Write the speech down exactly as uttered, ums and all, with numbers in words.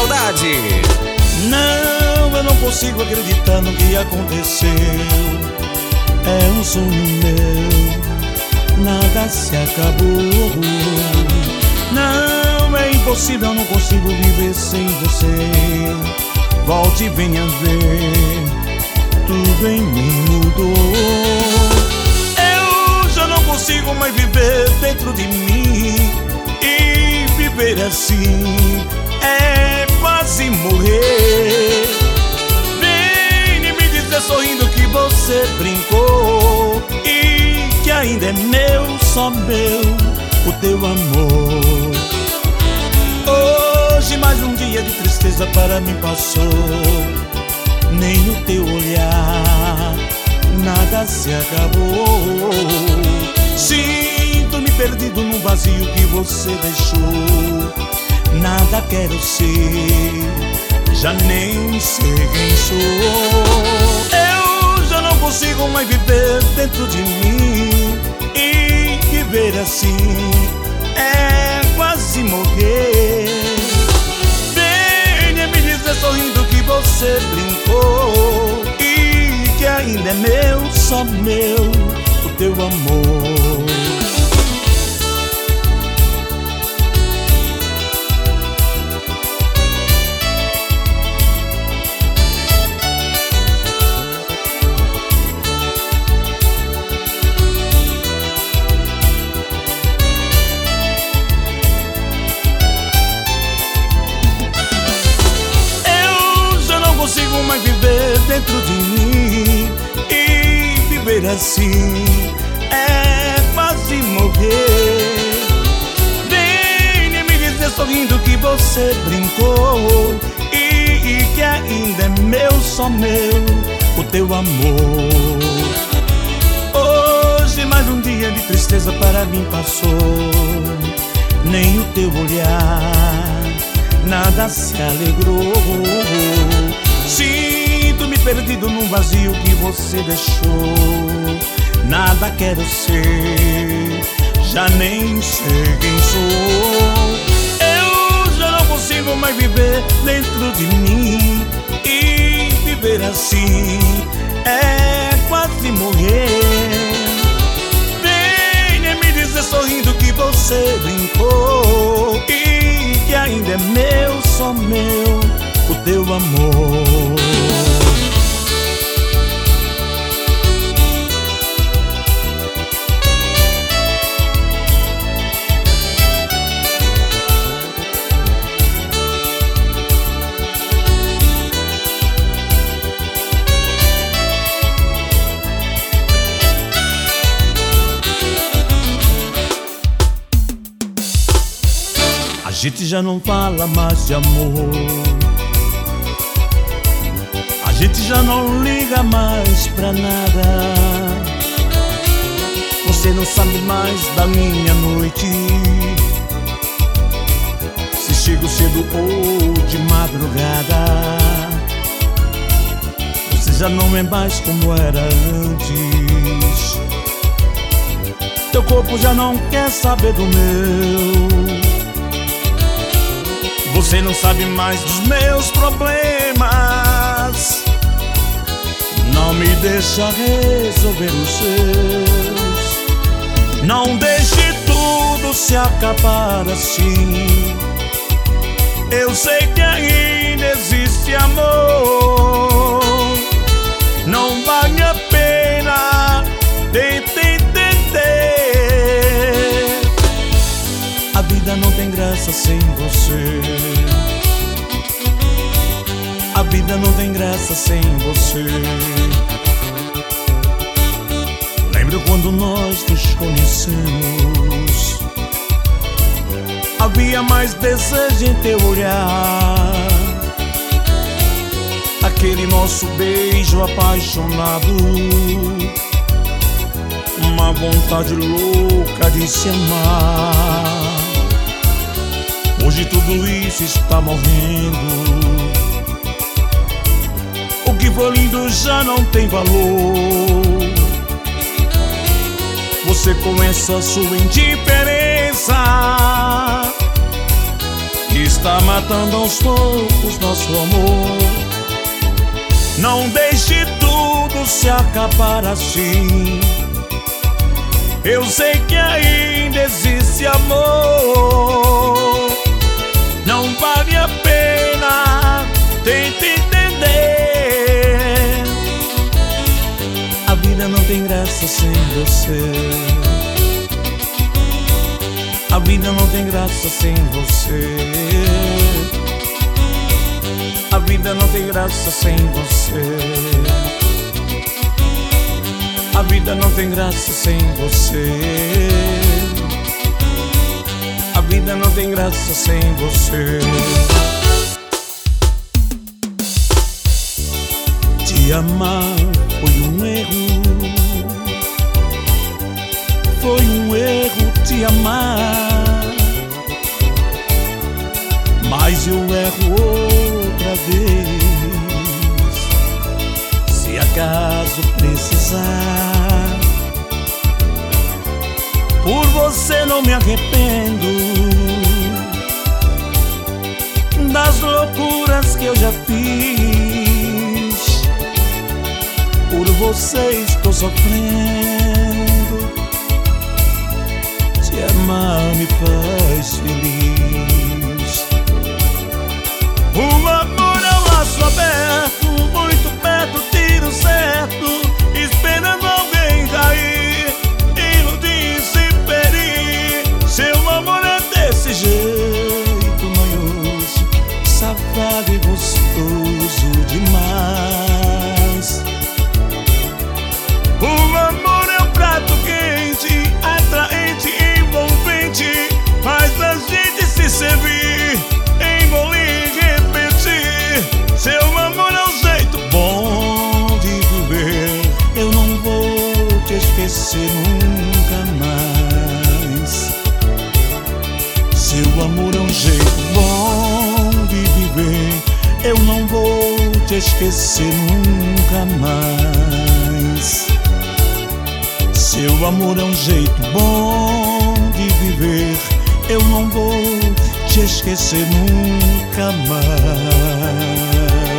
saudade. Não, eu não consigo acreditar no que aconteceu. É um sonho meu, nada se acabou. Não, é impossível, eu não consigo viver sem você. Volte e venha ver, tudo em mim mudou. Eu já não consigo mais viver dentro de mim. E viver assim é quase morrer. Vem me dizer sorrindo que você brincou e que ainda é meu, só meu, o teu amor. Hoje mais um dia de tristeza para mim passou. Nem o teu olhar, nada se acabou. Sinto-me perdido num vazio que você deixou. Nada quero ser, já nem sei quem sou. Eu já não consigo mais viver dentro de mim. E viver assim é quase morrer. Venha me dizer sorrindo que você brincou e que ainda é meu, só meu, o teu amor. Mas viver dentro de mim e viver assim é quase morrer. Venha me dizer sorrindo que você brincou e, e que ainda é meu, só meu, o teu amor. Hoje mais um dia de tristeza para mim passou. Nem o teu olhar, nada se alegrou. Sinto-me perdido num vazio que você deixou. Nada quero ser, já nem sei quem sou. Eu já não consigo mais viver dentro de mim. E viver assim é quase morrer. Venha me dizer sorrindo que você brincou e que ainda é meu, só meu, o teu amor. A gente já não fala mais de amor. A gente já não liga mais pra nada. Você não sabe mais da minha noite, se chego cedo ou de madrugada. Você já não é mais como era antes. Teu corpo já não quer saber do meu. Você não sabe mais dos meus problemas. Não me deixa resolver os seus. Não deixe tudo se acabar assim. Eu sei que ainda existe amor. Não vale a pena, tente entender. A vida não tem graça sem você. A vida não tem graça sem você. Lembro quando nós nos conhecemos. Havia mais desejo em teu olhar. Aquele nosso beijo apaixonado, uma vontade louca de se amar. Hoje tudo isso está morrendo. O que foi lindo já não tem valor. Você com essa sua indiferença está matando aos poucos nosso amor. Não deixe tudo se acabar assim. Eu sei que ainda existe amor. Não vale a pena, tente entender. A vida não tem graça sem você. A vida não tem graça sem você. A vida não tem graça sem você. A vida não tem graça sem você. A vida não tem graça sem você. Te amar foi um erro. Foi um erro te amar, mas eu erro outra vez. Se acaso precisar, por você não me arrependo das loucuras que eu já fiz. Por você estou sofrendo. Te amar me faz feliz. O amor é um laço aberto, muito perto, tiro certo, esperando alguém cair, iludir, se ferir. Seu amor é desse jeito manhoso, safado e gostoso demais. O amor é um prato quente, atraente, faz a gente se servir, engolir, repetir. Seu amor é um jeito bom de viver. Eu não vou te esquecer nunca mais. Seu amor é um jeito bom de viver. Eu não vou te esquecer nunca mais. Seu amor é um jeito bom de viver. Eu não vou te esquecer nunca mais.